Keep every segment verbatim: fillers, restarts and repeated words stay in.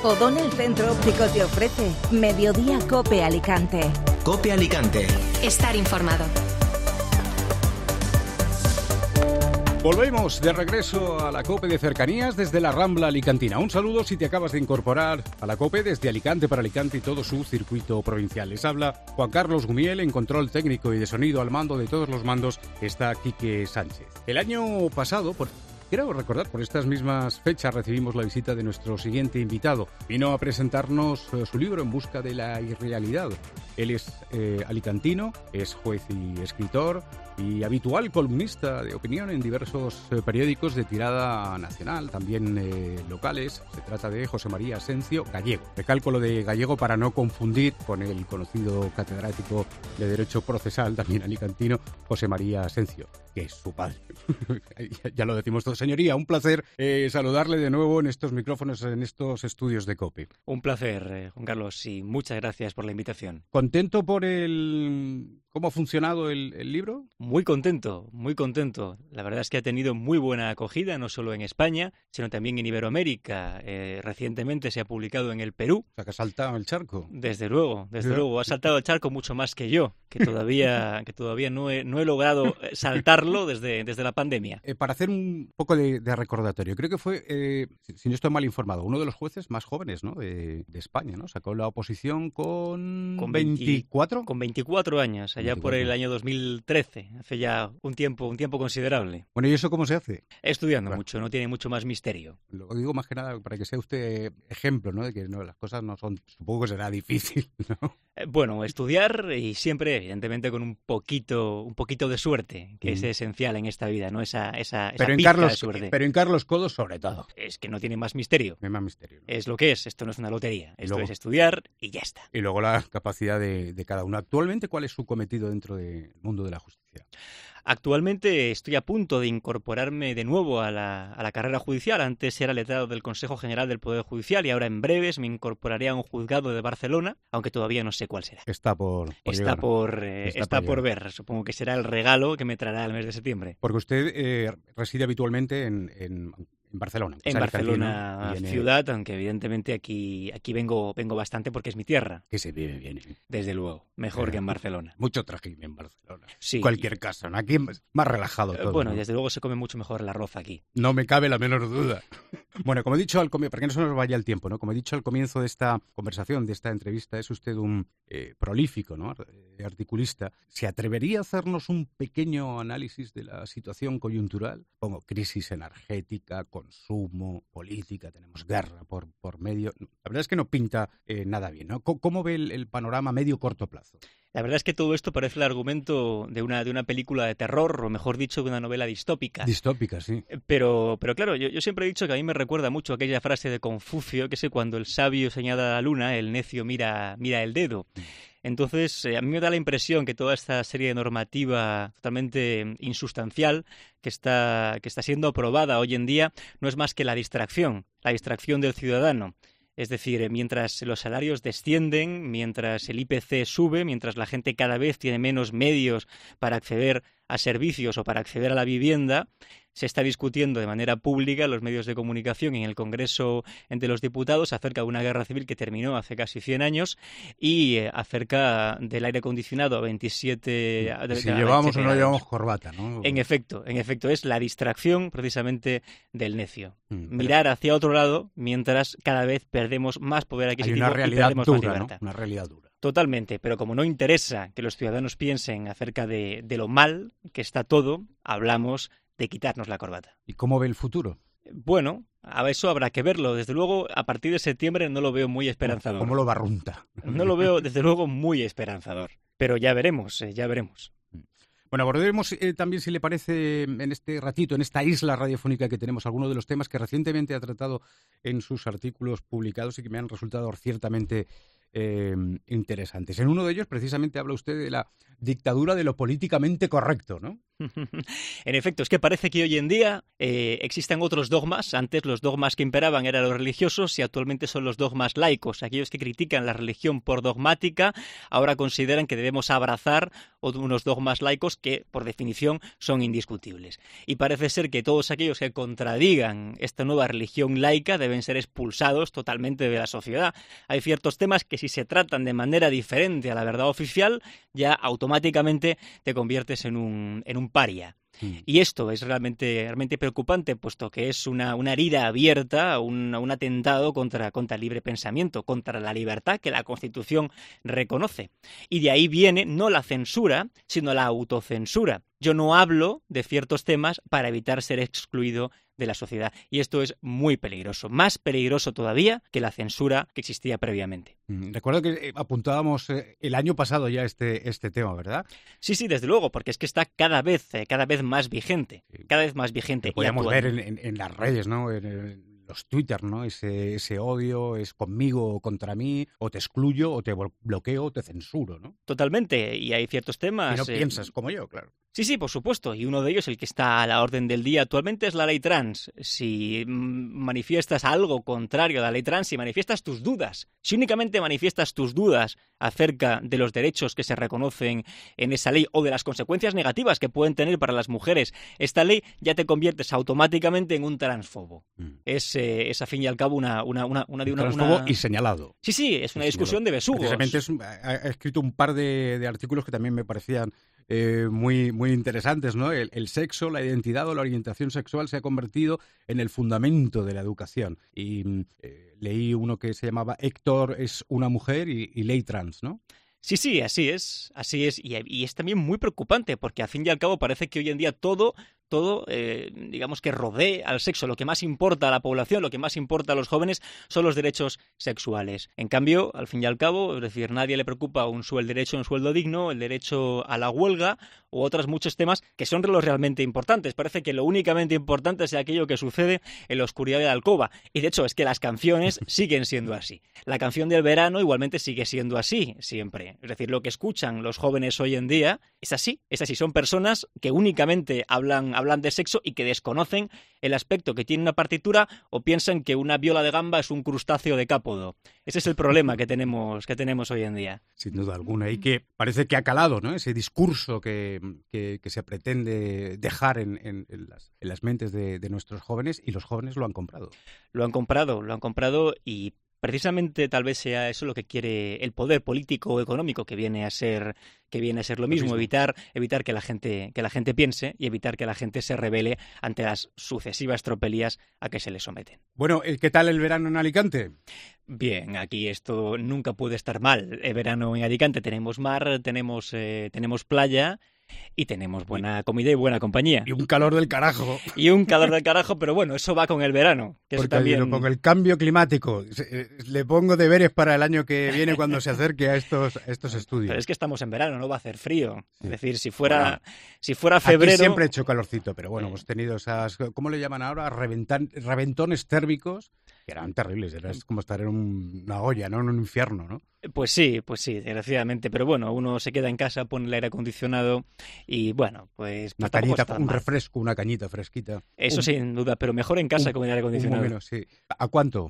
O'Donnell Centro Óptico te ofrece Mediodía Cope Alicante. Cope Alicante. Estar informado. Volvemos de regreso a la COPE de Cercanías desde la Rambla Alicantina. Un saludo si te acabas de incorporar a la COPE desde Alicante para Alicante y todo su circuito provincial. Les habla Juan Carlos Gumiel en control técnico y de sonido. Al mando de todos los mandos está Quique Sánchez. El año pasado, por... Quiero recordar, por estas mismas fechas recibimos la visita de nuestro siguiente invitado. Vino a presentarnos eh, su libro En busca de la irrealidad. Él es eh, alicantino, es juez y escritor y habitual columnista de opinión en diversos eh, periódicos de tirada nacional, también eh, locales. Se trata de José María Asencio Gallego. Recalco lo de Gallego para no confundir con el conocido catedrático de Derecho Procesal, también alicantino, José María Asencio, que es su padre. Ya lo decimos todos. Señoría, un placer eh, saludarle de nuevo en estos micrófonos, en estos estudios de COPE. Un placer, eh, Juan Carlos, y muchas gracias por la invitación. ¿Contento por el cómo ha funcionado el, el libro? Muy contento, muy contento. La verdad es que ha tenido muy buena acogida, no solo en España, sino también en Iberoamérica. Eh, recientemente se ha publicado en el Perú. O sea, que ha saltado el charco. Desde luego, desde Pero... luego. Ha saltado el charco mucho más que yo, que todavía, que todavía no he, no he logrado saltarlo desde, desde la pandemia. Eh, para hacer un poco de, de recordatorio, creo que fue, eh, si no estoy mal informado, uno de los jueces más jóvenes, ¿no?, de, de España, ¿no? Sacó la oposición con, con veinticuatro. Con veinticuatro años, allá veinticuatro. Por el año dos mil trece, hace ya un tiempo, un tiempo considerable. Bueno, ¿y eso cómo se hace? Estudiando bueno. mucho, no tiene mucho más misterio. Lo digo más que nada para que sea usted ejemplo, ¿no?, de que no, las cosas no son, supongo que será difícil, ¿no? Eh, bueno, estudiar y siempre, evidentemente, con un poquito, un poquito de suerte, que mm. es esencial en esta vida, ¿no? Esa, esa, esa pero en pizca Carlos, de suerte. Pero en Carlos Codo, sobre todo. Es que no tiene más misterio. No hay más misterio, ¿no? Es lo que es, esto no es una lotería. Esto luego, es estudiar y ya está. Y luego la capacidad de, de cada uno. Actualmente, ¿cuál es su cometido dentro del mundo de la justicia? Actualmente estoy a punto de incorporarme de nuevo a la, a la carrera judicial. Antes era letrado del Consejo General del Poder Judicial y ahora en breves me incorporaré a un juzgado de Barcelona, aunque todavía no sé cuál será. Está por, por Está, por, eh, está, está por ver. Supongo que será el regalo que me traerá el mes de septiembre. Porque usted eh, reside habitualmente en... en... En Barcelona. En Barcelona viene... ciudad, aunque evidentemente aquí aquí vengo vengo bastante porque es mi tierra. Que se vive bien. ¿eh? Desde luego, mejor eh, que en Barcelona. Mucho trajín en Barcelona. Sí. En cualquier caso, ¿no? Aquí es más relajado todo. Bueno, ¿no? desde luego se come mucho mejor el arroz aquí. No me cabe la menor duda. Bueno, como he dicho al comienzo, para que no se nos vaya el tiempo, ¿no? Como he dicho al comienzo de esta conversación, de esta entrevista, es usted un eh, prolífico, ¿no?, articulista. ¿Se atrevería a hacernos un pequeño análisis de la situación coyuntural? Pongo crisis energética, consumo, política, tenemos guerra por, por medio. La verdad es que no pinta eh, nada bien, ¿no? ¿Cómo, cómo ve el, el panorama a medio-corto plazo? La verdad es que todo esto parece el argumento de una, de una película de terror, o mejor dicho, de una novela distópica. Distópica, sí. Pero, pero claro, yo, yo siempre he dicho que a mí me recuerda mucho aquella frase de Confucio, que es que cuando el sabio señala la luna, el necio mira, mira el dedo. Entonces, eh, a mí me da la impresión que toda esta serie de normativa totalmente insustancial que está, que está siendo aprobada hoy en día no es más que la distracción, la distracción del ciudadano. Es decir, mientras los salarios descienden, mientras el I P C sube, mientras la gente cada vez tiene menos medios para acceder a servicios o para acceder a la vivienda, se está discutiendo de manera pública en los medios de comunicación y en el Congreso entre los diputados acerca de una guerra civil que terminó hace casi cien años y eh, acerca del aire acondicionado a veintisiete... Si de, llevamos o no llevamos corbata, ¿no? En efecto, en efecto, es la distracción precisamente del necio. Mm, pero... Mirar hacia otro lado mientras cada vez perdemos más poder adquisitivo. Hay una realidad y perdemos dura, más libertad. ¿no? Una realidad dura. Totalmente, pero como no interesa que los ciudadanos piensen acerca de, de lo mal que está todo, hablamos de quitarnos la corbata. ¿Y cómo ve el futuro? Bueno, a eso habrá que verlo. Desde luego, a partir de septiembre no lo veo muy esperanzador. ¿Cómo lo barrunta? No lo veo, desde luego, muy esperanzador. Pero ya veremos, eh, ya veremos. Bueno, abordaremos eh, también, si le parece, en este ratito, en esta isla radiofónica que tenemos, algunos de los temas que recientemente ha tratado en sus artículos publicados y que me han resultado ciertamente eh, interesantes. En uno de ellos, precisamente, habla usted de la dictadura de lo políticamente correcto, ¿no? En efecto, es que parece que hoy en día eh, existen otros dogmas. Antes los dogmas que imperaban eran los religiosos y actualmente son los dogmas laicos. Aquellos que critican la religión por dogmática ahora consideran que debemos abrazar unos dogmas laicos que, por definición, son indiscutibles. Y parece ser que todos aquellos que contradigan esta nueva religión laica deben ser expulsados totalmente de la sociedad. Hay ciertos temas que si se tratan de manera diferente a la verdad oficial, ya automáticamente te conviertes en un, en un paria. Mm. Y esto es realmente, realmente preocupante, puesto que es una, una herida abierta, un, un atentado contra, contra el libre pensamiento, contra la libertad que la Constitución reconoce. Y de ahí viene no la censura, sino la autocensura. Yo no hablo de ciertos temas para evitar ser excluido de la sociedad. Y esto es muy peligroso, más peligroso todavía que la censura que existía previamente. Recuerdo que apuntábamos el año pasado ya este, este tema, ¿verdad? Sí, sí, desde luego, porque es que está cada vez, cada vez más vigente, cada vez más vigente. Lo podíamos ver en, en, en las redes, ¿no? En el... los Twitter, ¿no? Ese, ese odio es conmigo o contra mí, o te excluyo, o te bloqueo, o te censuro, ¿no? Totalmente, y hay ciertos temas... Y no eh... piensas como yo, claro. Sí, sí, por supuesto, y uno de ellos, el que está a la orden del día actualmente, es la ley trans. Si manifiestas algo contrario a la ley trans, si manifiestas tus dudas, si únicamente manifiestas tus dudas acerca de los derechos que se reconocen en esa ley o de las consecuencias negativas que pueden tener para las mujeres esta ley, ya te conviertes automáticamente en un transfobo. Mm. Es, eh, es, a fin y al cabo, una... una, una, una, una transfobo una... y señalado. Sí, sí, es una y discusión señalado. de besugos. Precisamente es, ha, ha escrito un par de, de artículos que también me parecían Eh, muy, muy interesantes, ¿no? El, el sexo, la identidad o la orientación sexual se ha convertido en el fundamento de la educación. Y eh, leí uno que se llamaba Héctor es una mujer y, y ley trans, ¿no? Sí, sí, así es, así es, y, y es también muy preocupante, porque al fin y al cabo parece que hoy en día todo, todo, eh, digamos que rodea al sexo. Lo que más importa a la población, lo que más importa a los jóvenes son los derechos sexuales. En cambio, al fin y al cabo, es decir, nadie le preocupa un, el derecho a un sueldo digno, el derecho a la huelga u otros muchos temas que son los realmente importantes. Parece que lo únicamente importante es aquello que sucede en la oscuridad de la alcoba. Y de hecho es que las canciones siguen siendo así. La canción del verano igualmente sigue siendo así, siempre. Es decir, lo que escuchan los jóvenes hoy en día es así, es así. Son personas que únicamente hablan, hablan de sexo y que desconocen el aspecto que tiene una partitura o piensan que una viola de gamba es un crustáceo decápodo. Ese es el problema que tenemos, que tenemos hoy en día. Sin duda alguna. Y que parece que ha calado, ¿no? Ese discurso que, que, que se pretende dejar en, en, en, las, en las mentes de, de nuestros jóvenes, y los jóvenes lo han comprado. Lo han comprado, lo han comprado y precisamente tal vez sea eso lo que quiere el poder político o económico, que viene a ser que viene a ser lo mismo, lo mismo. evitar evitar que la gente que la gente piense y evitar que la gente se rebele ante las sucesivas tropelías a que se le someten. Bueno, ¿qué tal el verano en Alicante? Bien, aquí esto nunca puede estar mal. El verano en Alicante tenemos mar, tenemos eh, tenemos playa. Y tenemos buena comida y buena compañía. Y un calor del carajo. Y un calor del carajo, pero bueno, eso va con el verano. Que Porque eso también... con el cambio climático le pongo deberes para el año que viene cuando se acerque a estos, a estos estudios. Pero es que estamos en verano, no va a hacer frío. Sí. Es decir, si fuera, bueno, si fuera febrero... Aquí siempre he hecho calorcito, pero bueno, hemos tenido esas, ¿cómo le llaman ahora? Reventan, reventones térmicos, que eran terribles. Era como estar en un, una olla, ¿no? En un infierno, ¿no? Pues sí, pues sí, desgraciadamente. Pero bueno, uno se queda en casa, pone el aire acondicionado y bueno, pues... Una cañita, un mal. refresco, una cañita fresquita. Eso un, sin duda, pero mejor en casa un, con el aire acondicionado. Un menos, sí. ¿A cuánto?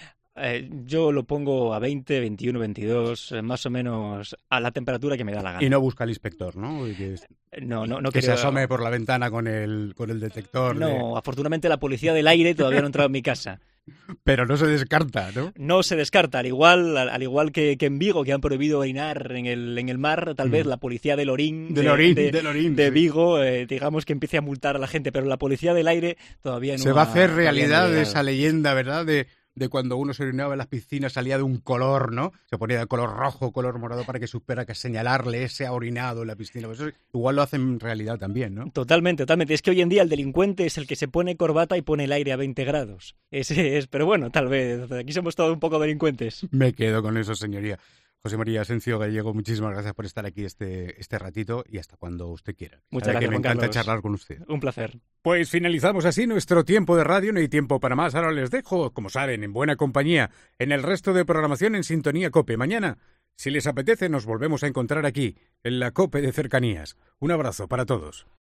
Eh, yo lo pongo a veinte, veintiuno, veintidós, eh, más o menos a la temperatura que me da la gana. Y no busca el inspector, ¿no? Que es, no, no, no que quiero... se asome por la ventana con el, con el detector. No, de... afortunadamente la policía del aire todavía no ha entrado en mi casa. Pero no se descarta, ¿no? No se descarta, al igual, al, al igual que, que en Vigo, que han prohibido orinar en el, en el mar, tal vez mm. la policía del Orín, de, de, Orín, de, del Orín, de sí. Vigo, eh, digamos que empiece a multar a la gente, pero la policía del aire todavía no se va a hacer ha, realidad de esa leyenda, ¿verdad? De, de cuando uno se orinaba en las piscinas salía de un color, ¿no? Se ponía de color rojo, color morado para que supiera que señalarle ese ha orinado en la piscina. Eso igual lo hacen realidad también, ¿no? Totalmente, totalmente. Es que hoy en día el delincuente es el que se pone corbata y pone el aire a veinte grados. Ese es, pero bueno, tal vez. Aquí somos todos un poco delincuentes. Me quedo con eso, señoría. José María Asencio Gallego, muchísimas gracias por estar aquí este, este ratito y hasta cuando usted quiera. Muchas Sabe gracias, que me Juan encanta Carlos. charlar con usted. Un placer. Pues finalizamos así nuestro tiempo de radio, no hay tiempo para más. Ahora les dejo, como saben, en buena compañía, en el resto de programación en Sintonía COPE. Mañana, si les apetece, nos volvemos a encontrar aquí, en la COPE de Cercanías. Un abrazo para todos.